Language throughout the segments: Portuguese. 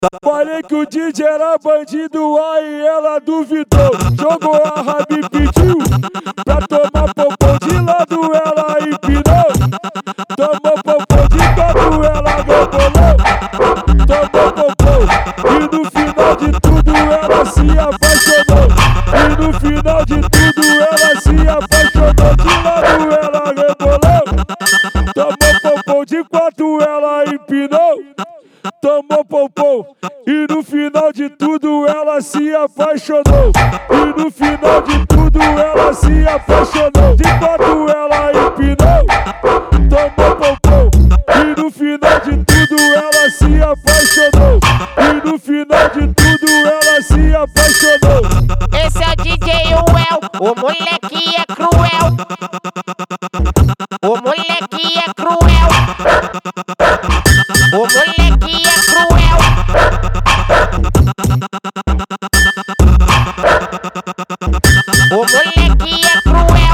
Falei que o DJ era bandido, aí ela duvidou. Jogou a raba e pediu pra tomar popô de lado, ela empinou. Tomou popô de quatro, ela rebolou. Tomou popô e no final de tudo ela se apaixonou. E no final de tudo ela se apaixonou. De lado ela rebolou. Tomou popô de quatro, ela empinou. Tomou popô e no final de tudo ela se apaixonou. E no final de tudo ela se apaixonou. De quatro ela empinou. Tomou popô e no final de tudo ela se apaixonou. E no final de tudo ela se apaixonou. Esse é o DJ Well, o moleque é cruel. O moleque é cruel. O moleque é cruel. O moleque é cruel.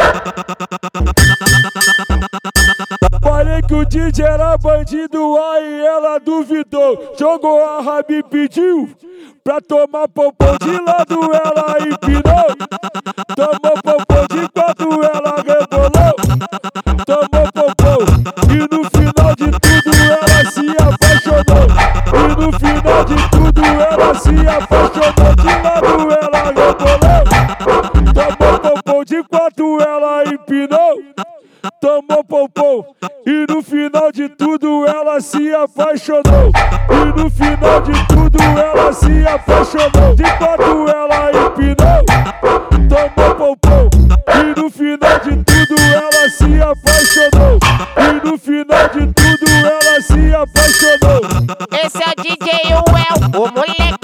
Falei que o DJ era bandido, aí ela duvidou. Jogou a raba e pediu pra tomar popô de lado, ela empinou. Tomou popô de quatro, ela rebolou. Tomou popô e no final de tudo ela se apaixonou. E no final de tudo ela se apaixonou. De lado ela rebolou. Tomou popô de quatro, ela empinou. Tomou popô e no final de tudo ela se apaixonou. E no final de tudo ela se apaixonou. De quatro ela empinou. Tomou popô e no final de tudo ela se apaixonou. E no final de tudo ela se apaixonou. Esse é o DJ Well, o moleque